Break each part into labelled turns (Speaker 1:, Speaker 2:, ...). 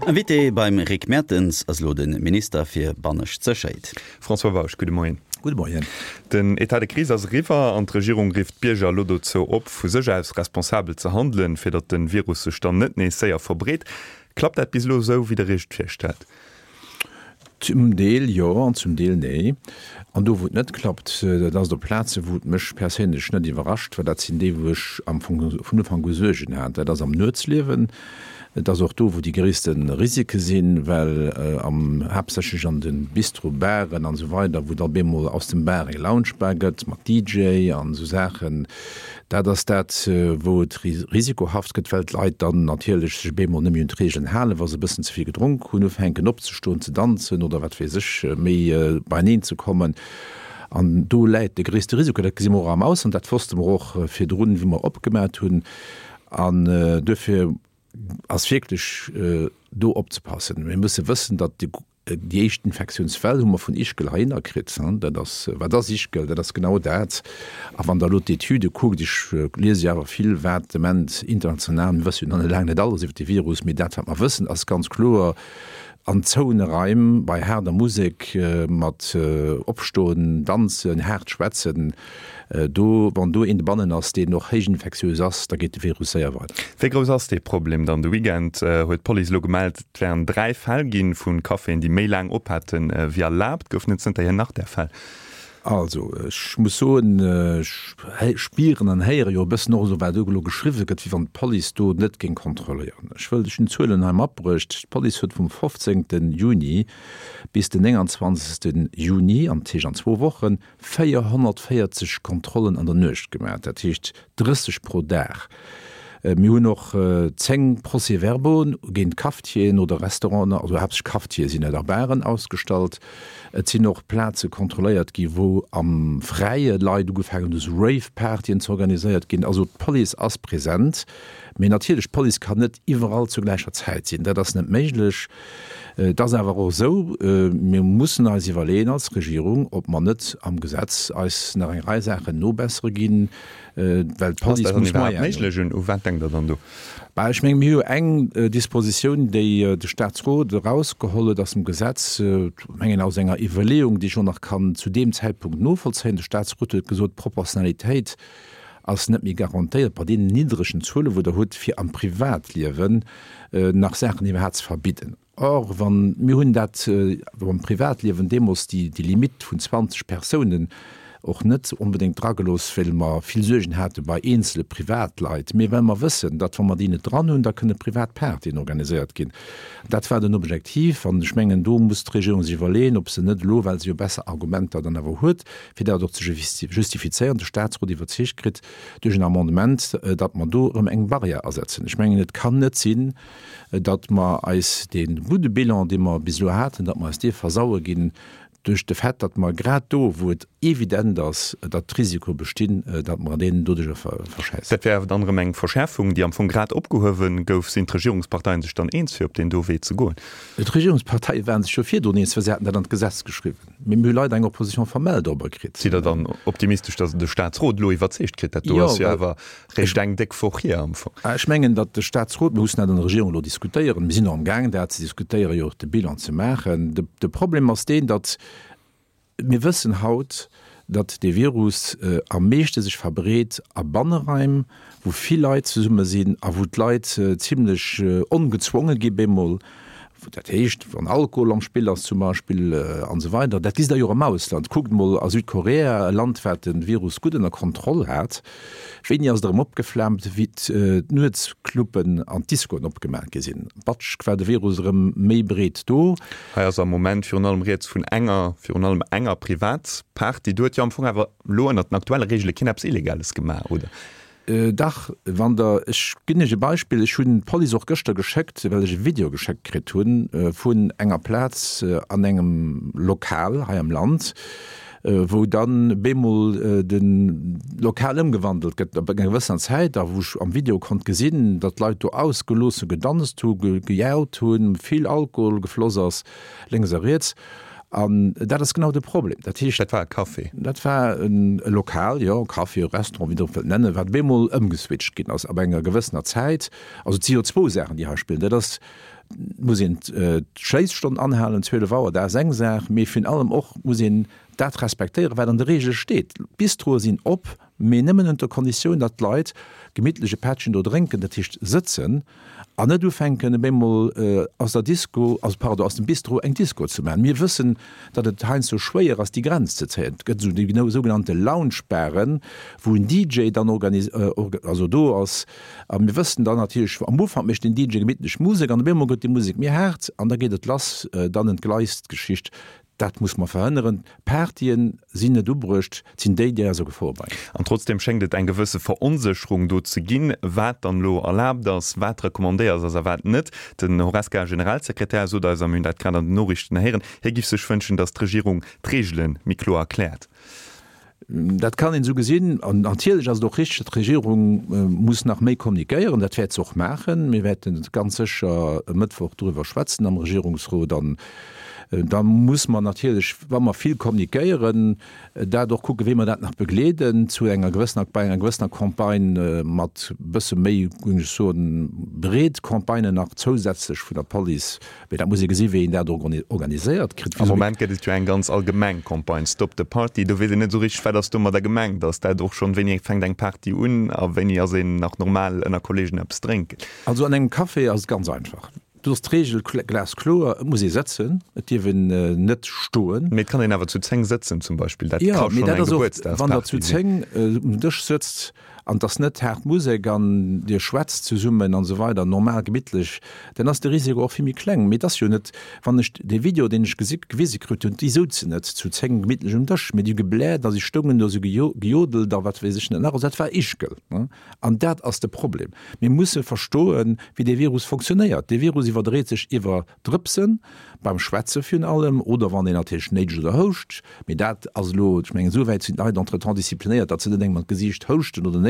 Speaker 1: Wit beim Rick Mertens as lo den Minister fir Bannesch zerscheit.
Speaker 2: François Wauch, gute Morgen.
Speaker 3: Guten Morgen.
Speaker 2: Den Etat de Krise als River an Regierung rift Bierger Lodo zo op vu sech als responsabel ze handeln, fir dat den Virus stand net nee séier verbreet. Klappt dat bis lo so wie der Recht firstellt?
Speaker 3: Zum Deel ja an zum Deel nee. An do wot net klappt, dats der Plaze wot mech persinnch net iwwerrascht, weil dat sinn dee woch am vun van Gosegen hat, dats am Nëtzlewen, dats auch do, wo die geristen Risike sinn, weil am Herbstch an den Bistrobären an so weiter, wo der Bemol aus dem Berg Loungeberget, mat DJ an so Sachen, dats dat wo d risikohaft getwelt leit, dann natierlech Bemol nemmi Regen hale, was se bisssen zuvi gedrunken, hun henken opzesto ze danszen oder wat fir sech méi beineen zu kommen. An do läit de gröste Risiko, dat simmer am aus, an dat fust dem och fir Drnnen wie man opgemerkt hunn an dëfir as wirklich do opzupassen. Wir müssen wissen, dat die echten Infektionsfälle hummer vun Ichgel hinnnerkrit war das Ichgel, das genau dat. A an der Lotitude guckt ich lese jawer viel Wertement international was an lange alles die Virus mit dat man wissen as ganz klar an Zounereim bei Herr der Musik mat opstoden, danszen, Herzschwätzen, wann du in de Bannen ass de noch hegen infektiös ass, da geht de Virus sehr weit.
Speaker 2: Wie groß ass de Problem dann du weekend huet Poli lo gemeldt, wären 3 Fall gin vun Kaffee, die méi lang ophatten wie erlaubt, goufnet sind hier nach der Fall.
Speaker 3: Also ich muss so spieren an heier jo bis noch so weit geschriffen gët wie van Poli do net gin kontrollieren. Ich will dich in Zölenheim abbrucht. Poli huet vom 15. Juni bis den 20. Juni am Tisch an 2 Wochen 440 Kontrollen an der Nøcht gemerkt. Dat hicht 30 pro Dach. Mi hun noch 10 Proseverbon géint Kaftien oder Restaurant also habch Kaftier sinn der Bären ausstalt. Et sinn noch Plaze kontroléiert gi wo am freie Leiit ugefägen des Rave-Partien zu organisiert ginn. Also Poli ass präsent. Me natierlech Poli kann net iwwerall zu gleicher Zeit sinn. Dat das net méiglech. Das awer auch so mir mussssen als Iwerleen als Regierung, ob man net am Gesetz als nach eng Reisache no bessere ginn, ich mein, mir eng Disposition déi de Staatsrot rausgeholle aus dem Gesetz menggen aus enger Evaluierung, die schon noch kann zu dem Zeitpunkt no vollzeien de Staatsrot gesot Proportionalitéit als net mir garantiiert bei den niedrigschen Zule, wo der Hut fir am Privatliewen nach Sachen iw Herz verbieten. Or wann mir hunn dat am Privatliewen demos die Limit vun 20 Personen och net unbedingt tragelos filmer viel Sögen hatte bei einzelne Privatleit. Me wenn man wissen, dat man die net dran hun, da könne Privatpartien organisiert gin. Dat war den Objektiv an Schmengen do muss die Regierung sich überlegen, ob se net lo, weil sie besser Argumente dann awer huet, fir der zu justifizieren der Staatsrot die verzichtkrit durch ein Amendement, dat man do eng Barriere ersetzen. Ich mengen net kann net sinn, dat man als den gute Bilan, den man bis hat, dat man als de versauer gin, durch de Fett, dat man grad do wo et evident dass dat Risiko bestehen, dat man den dodesche verscheißt.
Speaker 2: Dat wär andere Menge Verschärfung, die am von Grad opgehowen gouf sind Regierungsparteien sich dann einsfir op den DoW zu go.
Speaker 3: Et Regierungspartei werden sich chofir versäten dann Gesetz geschrieben. Mit Leute enger Position formell darüberkrit.
Speaker 2: Sie dann optimistisch, dass der Staatsrot lo iwwerzecht krit awer recht eng deck vor hier am.
Speaker 3: Schmengen dat der Staatsrot muss den Regierung lo diskutieren. Wir sind am gang der ze diskutieren jo de Bilan zu machen. De Problem aus den dat wir wissen haut, dat de Virus am meeschte sich verbreet a Bannereim, wo viel Leute zu summe sind, a wo Leute ziemlich ungezwungen gebemmel, dat hecht von Alkohol am Spiel als zum Beispiel an so weiter. Dat is da jo am Ausland. Guckt mal a Südkorea Landwär den Virus gut in der Kontrolle hat, wenn aus dem opgeflammt wie Nukluppen an Diskon opgemerk gesinn. Batsch quer de Virus méibreet do.
Speaker 2: Am moment Fi allem Re vun enger Privatpacht, die dort ja am Anfang awer lo an den aktuelle Regel Kinapps illegales gemacht oder.
Speaker 3: Dach wann der ginnesche Beispiel ich hun Poli auch Göster gescheckt, weil ich Video gescheckt krit hun vun enger Platz an engem Lokal ha am Land, wo dann Bemol den Lokal umgewandelt gët gewisser Zeit, da wo ich am Video kon gesinn, dat Leute ausgelose gedanst gejaut hun, viel Alkohol gefloss ass linkseriert. Dat ist genau de Problem.
Speaker 2: Dat war Kaffee.
Speaker 3: Dat war ein Lokal, ja, Kaffee, Restaurant, wie du nenne, wat bemmol umgeswitcht gin aus aber enger gewisser Zeit, also CO2-Sachen, die spielen. Das muss Scheisstunden anhalen 12 Wochen, da seng sag mir fin allem och muss dat respektieren, weil an der Regel steht. Bistro sind op, mir nimmen unter Kondition, dat Leute gemidtliche Patchen oder trinken, der Tisch sitzen, an du fenken bemmol aus der Disco, aus dem Bistro eng Disco zu machen. Wir wissen, dat het hein so schwer als die Grenze zählt. So die genau sogenannte Loungesperren, wo ein DJ dann also do aus wir wissen dann natürlich am Anfang mischt den DJ gemidtlich Musik, an bemmol geht die Musik mir hart, an da geht het lass dann entgleist Geschichte. Dat muss man verhindern. Partien sinne du brucht sind die so vorbei.
Speaker 2: Und trotzdem schenkt eine gewisse Verunsicherung do zu gehen, wat dann lo erlaubt das, wat rekommandiert, also wat nicht. Den Horaska Generalsekretär so da am dat kann an Nachrichten herren. Hier gibt sich wünschen, dass die Regierung Regeln Miklo erklärt.
Speaker 3: Dat kann in so gesehen an natürlich als doch richtig Regierung muss nach méi kommunikieren, dat wird auch machen. Wir werden ganz sicher Mittwoch darüber schwätzen am Regierungsrat dann. Da muss man natürlich, wenn man viel kommunizieren, dadurch gucken, wie man das noch begleiten, zu einer gewissen, bei einer gewissen Kampagne mit ein bisschen mehr so eine Bretkampagne nach zusätzlich von der Police. Da muss ich sehen, wie ihn dadurch organisiert.
Speaker 2: Im Moment geht es ja eine ganz allgemeine Kampagne. Stop the Party. Du willst nicht so richtig, dass du mit der Gemeinde, dass dadurch schon wenig fängt eine Party an, aber wenn ihr sehen, nach normal einer Kollegin etwas trinken.
Speaker 3: Also an einem Kaffee ist es ganz einfach. Du Regel Glasklo muss ich setzen, die net stohlen.
Speaker 2: Mit kann den aber zu Zeng setzen zum Beispiel.
Speaker 3: Ja, wann der zu Zeng durchsetzt an das net her Musik an dir Schwätz zu summen an so weiter normal gemidtlich, dann hast der Risiko auch viel kleng. Mit das net wann ich de Video, den ich gewisikrt und die so net zu Zeng gemidtlich und das mit die gebläht, dass ich stungen so gejodel da wat ich war ichkel an dat as de Problem. Wir muss verstohlen, wie der Virus funktioniert. Der Virus verdreht sich iwwer Drpsen beim Schwätze für allem oder wann den natürlich oder hocht mit dat as lo ich mein, soweit sind entretan diszipliniert, dat denkt man gesicht hochten oder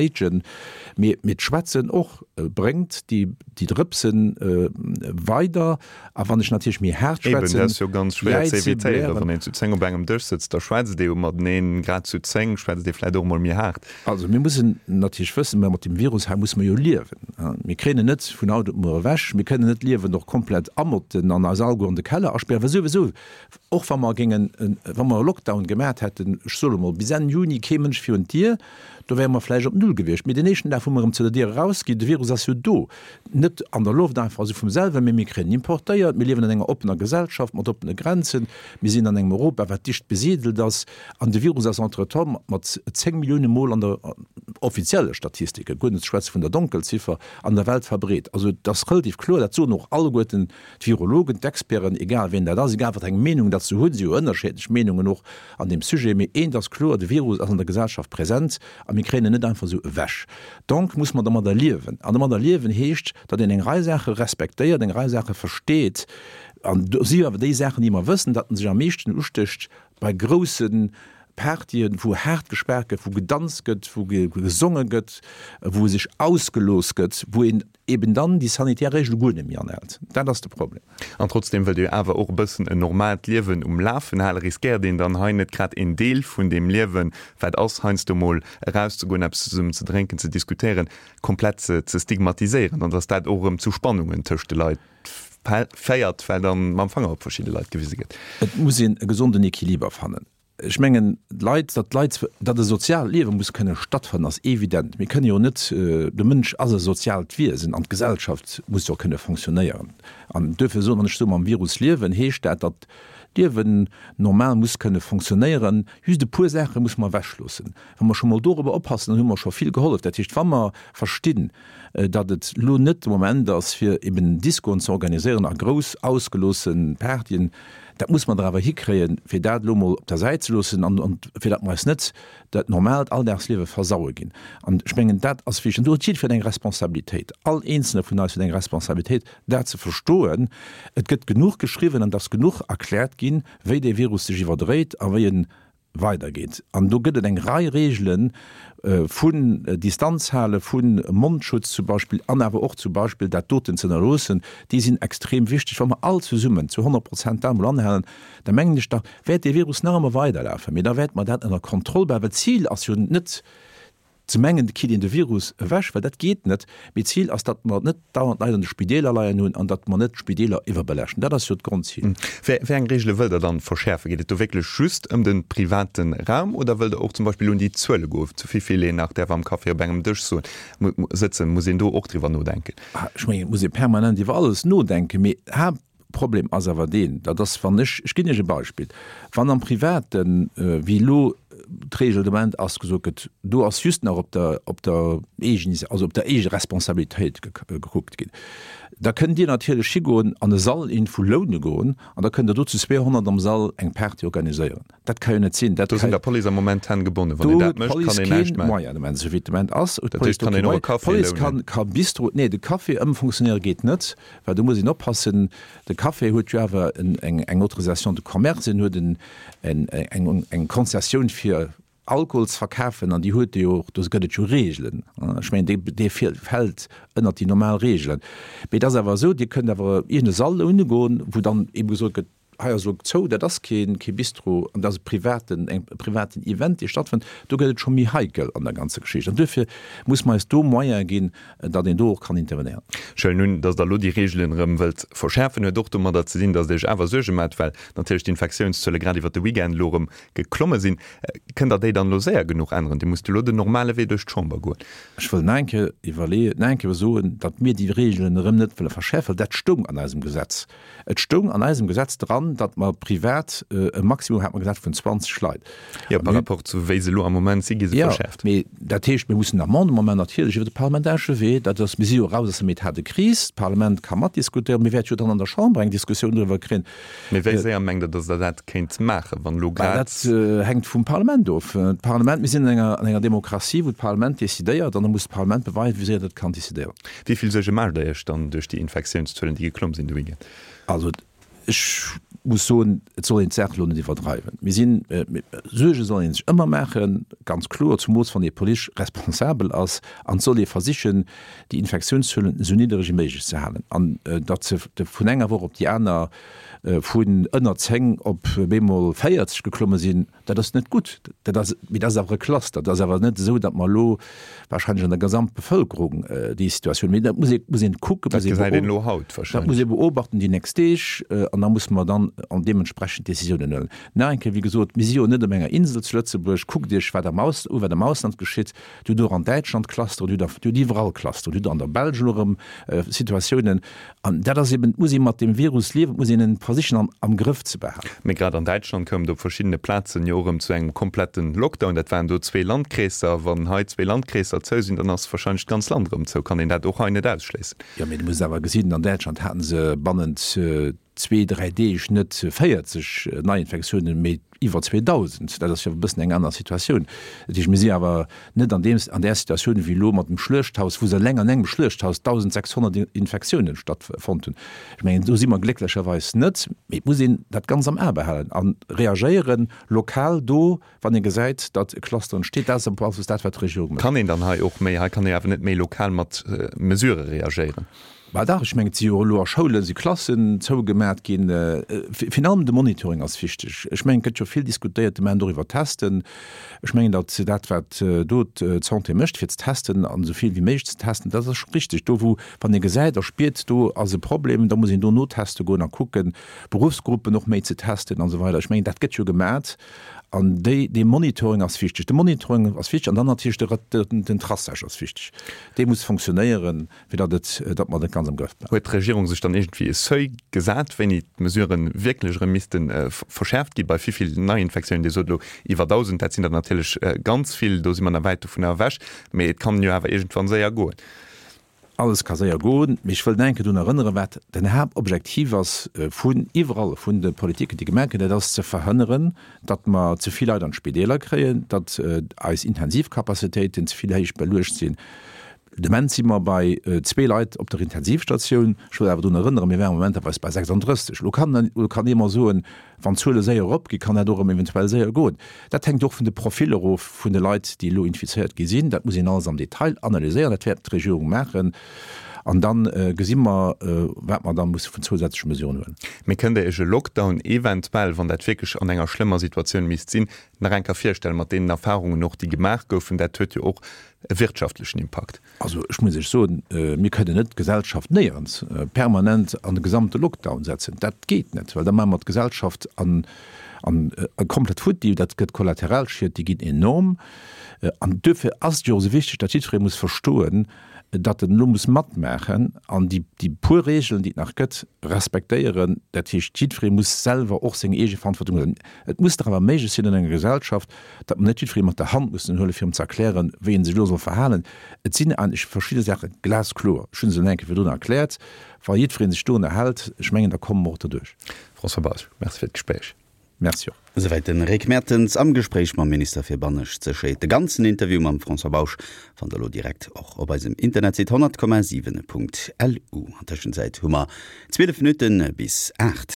Speaker 3: mit Schwätzen och bringt die Drpsen weiter, a wann ich natürlich mir her
Speaker 2: ganz schwer engem durchsitzt der Schweiz grad zu Zeng Schweiz mir hart. Also
Speaker 3: wir müssen natürlich wissen, mit dem Virus muss man jo liewen. Wir kennen net vun Auto wäsch, wir können net liewen noch komplett ammerten an als Algo an de Keller ersperren sowieso och wann man Lockdown gemerkt hätten solo bis an Juni kämench für un Tier, da wär man Fleisch op null gewicht. Mit den nächsten der zu der Dir rausgeht, de Virus as do net an der Luft einfach so vomselve Mimikren importiert, mir leben an enger opener Gesellschaft mat opene Grenzen, mir sind an engem Europa wat dicht besiedelt, das an de Virus as Entretom mat 10 Millionen Mol an der offizielle Statistike Schweiz von der Dunkelziffer an der Welt verbret. Also das relativ klar dazu noch alle guten Virologen, Experten, egal wen der das egal eng Meinung dazu hun sie unterschiedlich Meinungen noch an dem Sujet mir das klar de Virus as an der Gesellschaft präsent. Migräne net einfach so wäsch. Donc muss man da mal da liewen. An der liewen hecht, dat den eng Reisache respektiert, den Reisache versteht, an sie aber die Sachen, die man wissen, dat sich am meisten usticht bei großen Partien, wo hart gesperrt, wo gedanzt gëtt, wo gesungen gëtt, wo sich ausgelost gëtt, wo eben dann die sanitäre gut im Jahr nährt. Dann das das Problem.
Speaker 2: Und trotzdem will du aber auch ein bisschen ein normales Leben umlaufen, riskiert den dann heute nicht gerade in Teil von dem Leben, weil ausheinst du mal rauszugehen, zu trinken, zu diskutieren, komplett zu stigmatisieren und das da auch zu Spannungen zwischen den Leuten feiert, weil dann am Anfang auch verschiedene Leute gewesen sind.
Speaker 3: Es muss einen gesunden Equilibrium finden. Ich mengen Leid dat de Sozialleben muss könne stattfinden als evident. Wir können ja net de Mensch as sozial wie sind an Gesellschaft muss ja könne funktionieren. An dürfe so nicht so am Virus liewen hecht dat Dirwen normal muss könne funktionieren. Hü de pure Sache muss man wäschlossen. Wenn man schon mal darüber oppassen, dann immer schon viel geholfen. Dat ist, wenn man verstehen, dat het lo net moment dass wir eben Disco zu organisieren a groß ausgelosen Partien. Dat muss man dawer hikreen, fir dat Lummel op der Seite zu losen und fir dat meist net, dat normal all ders Lewe versaue gin. An spengen dat as fichen durchschied fir eng Responsabiltäit. All einzelne vun als eng Responsabiltäit dat ze verstoen, et gëtt genug geschrieben an das genug erklärt gin, wéi de Virus sich iwwerdreht, a wéi weitergeht. An du gëtt eng Reihregeln vun Distanzhalle, vun Mundschutz zum Beispiel, anwer auch zum Beispiel der Toten zu erlosen, die sind extrem wichtig, wenn man all zu summen zu 100% da anhellen, der Menge nicht da werd der Virus normal weiterlaufen. Mit da werd man dat an der Kontrolle bei Ziel as net zu mengen ki de Virus wäsch, weil dat geht net mit Ziel as dat man net dauernd leider Spideler leiien nun an dat man net Spideler iwwer belächen. Das Grundziel.
Speaker 2: Eng Regel will dann verschärfe geht du wirklich schüst den privaten Raum oder will auch zum Beispiel die Zölle go zu viel nach der am Kaffee beim Tisch so sitzen muss du auch drüber nur denken.
Speaker 3: Ich mein, muss permanent die alles nur denken Problem as den das fan ich kinne Beispiel wann am privaten wie lo Regelment ausgesucht du als just noch op der Responsabilität geguckt geht. Da können die natürlich Schigoen an den Saal in Fulone gehen und da können du zu 200 am Saal eng Party organisieren. Dat kann nicht sinn der
Speaker 2: Poli momentan gebunden
Speaker 3: bistro nee de Kaffee funktionieren geht net, weil du muss ihn oppassen de Kaffee hue eng Autorisation de Commerce nur eng Konzession für Alkohols verkaufen an die huet das gëtt zu Regeln. Ich mein, de fällt ënner die normal Regeln. Bei das awer so, die können awer eine Salle ungoen, wo dann eben so zo der das ke bistro an das privaten Event die stattfind, du gëtt schon mi heikel an der ganze Geschichte. Und dafür muss man es do meier gin, dat den do kann intervenieren.
Speaker 2: Schön nun, dass da lo die Regeln Welt verschärfen doch man dat sinn, dass ich einfach so mat, weil natürlich die Infektionszölle gerade iwwer de weekend lorem geklomme sinn, können da de dann lo sehr genug ändern. Die muss lo de normale we durch Chamber go. Ich will neinke
Speaker 3: so, dat mir die Regeln net verschärfen, dat stung an diesem Gesetz. Et stung an diesem Gesetz dran, dat man privat Maximum hat man gesagt von 20 Schleit.
Speaker 2: Ja, par rapport zu Weselo am Moment
Speaker 3: verschärft. Dat muss am Moment natürlich parlamentarsche we, dat das Mis raus mit hat Kris, Parlament kann mat diskutieren, mir dann an der Chambre eng Diskussion darüber krin.
Speaker 2: Menge dat kennt mache wann Lo
Speaker 3: hängt vom Parlament auf. Parlament sind enger Demokratie, wo Parlament desideiert, dann muss Parlament beweisen, wie dat kann desideieren.
Speaker 2: Wie viel sege mal der dann durch die Infektionszöllen, die geklommen sind wie?
Speaker 3: Also ich muss so den Zerlohne die vertreiben. Wir sind sollen sich immer machen ganz klar zum muss von der politisch responsabel aus an soll die versichern die Infektionshüllen so niedrig möglich zu haben an von enger wo ob die einer von ënnerzeng op Bemol feiert sich geklommen sind, das nicht gut wie das auch Cluster, das aber nicht so dat man lo wahrscheinlich in der Gesamtbevölkerung die Situation muss gucken muss beobachten die nächste und dann muss man dann an dementsprechend Decisionen nein wie gesagt Mission nicht Menge Insel zu Lützeburg guck dir der Maus über der Mausland geschieht du an Deutschland Cluster du die Cluster du an der Belgium Situationen an der das eben muss mit dem Virus leben muss ihnen am Griff zu behalten.
Speaker 2: Mir gerade an Deutschland kommen du verschiedene Plätze Jorem zu einem kompletten Lockdown, dat waren du 2 Landkreise, wann he 2 Landkreise zu sind, dann hast wahrscheinlich ganz Land rum, so kann den dat auch eine ausschließen.
Speaker 3: Ja, du muss aber gesehen an Deutschland hatten sie bannend 2-3D net feiert sich Neuinfektionen mit iwwer 2000 das ist ja bis eng einer Situation ich mir sie aber net an der Situation wie lo mat dem Schlchthaus wo se länger engem Schlchthaus 1600 Infektionen stattfanden ich mein, du si immer glücklicherweise net muss dat ganz am Erbehalten an reagieren lokal do wann ihr gesagt dat Cluster steht das Regierung
Speaker 2: kann dann auch mehr kann net méi lokal mat mesure reagieren.
Speaker 3: Ich mein, Schulen sie Klassen zougemerkt gin final de Monitoring als fichtech. Ich mein, jo viel diskutiert man darüber testen. Ich mein, dat dort mcht fir testen an soviel wie méch testen. Das ist richtig. Do wo wann ge seit er spielt du as Problem, da muss ich nur Notteste go gucken, Berufsgruppe noch méi ze testen und so weiter. Ich mein, dat get jo gemerkt. An de Monitoring as fichtech. De Monitoring as ficht an dann natürlich den Trasse as fichtech. De muss funktionieren, wie dat man den ganz am Griff.
Speaker 2: Die Regierung sich dann irgendwie gesagt, wenn die mesureuren wirklich Remisten verschärft die bei viel Neuinfektionen die so über 1000 sind dann natürlich ganz viel do man weiter von der wäsch kann ja aber irgendwann sehr gut.
Speaker 3: Alles kann sehr gut. Ich will denken, du erinnere wat den Objektiv was vun überall vun der Politik die gemerke das zu verhindern, dat man zu viel Leute an Spideler kreen, dat als Intensivkapazitäten zu viel belöscht sind. Dementzimmer bei 2 Leiit op der Intensivstation du erinnern mir moment was bei 36 kann immer so van Zule seier op kann er eventuell sehr gut. Dat hängt doch vun de Profilerruf vun de Leiit, die lo infiziert gesinn, dat muss alles am Detail analysieren, dat wird Regierung machen. an dann gesimmer wat man dann muss vun zusätzliche Missionen hun.
Speaker 2: Me können der ege Lockdown eventuell van dat wirklich an enger schlimmer Situation mis sinn nach en Kafirstellen mat den Erfahrungen noch die gemacht goufen, der töt ja auch wirtschaftlichen Impact.
Speaker 3: Also ich muss ich so mir könnte net Gesellschaft näherns permanent an de gesamte Lockdown setzen. Dat geht net, weil der man mat Gesellschaft an komplett fut, die dat gëtt kollateral schiiert, die geht enorm an dëffe as jo so wichtig, dat Titre muss verstoen, dat den Lummes mat machen an die Purregeln, die nach Gött respektieren, dat Titre muss selber och seg ege Verantwortung. Et muss aber méige sinn in enger Gesellschaft, dat man net Titre mat der Hand muss Hëlle Firm zu erklären, wen se los verhalen. Et sinn an ich verschiedene Sachen glasklor schön so enke wie du erklärt, war jefri sich Sto erhalt, schmengen der kommen Mor durch.
Speaker 2: François Merc Gespräch.
Speaker 3: Merci.
Speaker 1: Soweit den Rick Mertens am Gespräch mit Minister für Bannisch zerscheet. De ganzen Interview mit François Bausch von der Lo direkt auch auf unserem Internet 100,7.lu. An der Zwischenzeit Hummer 12 Minuten bis 8.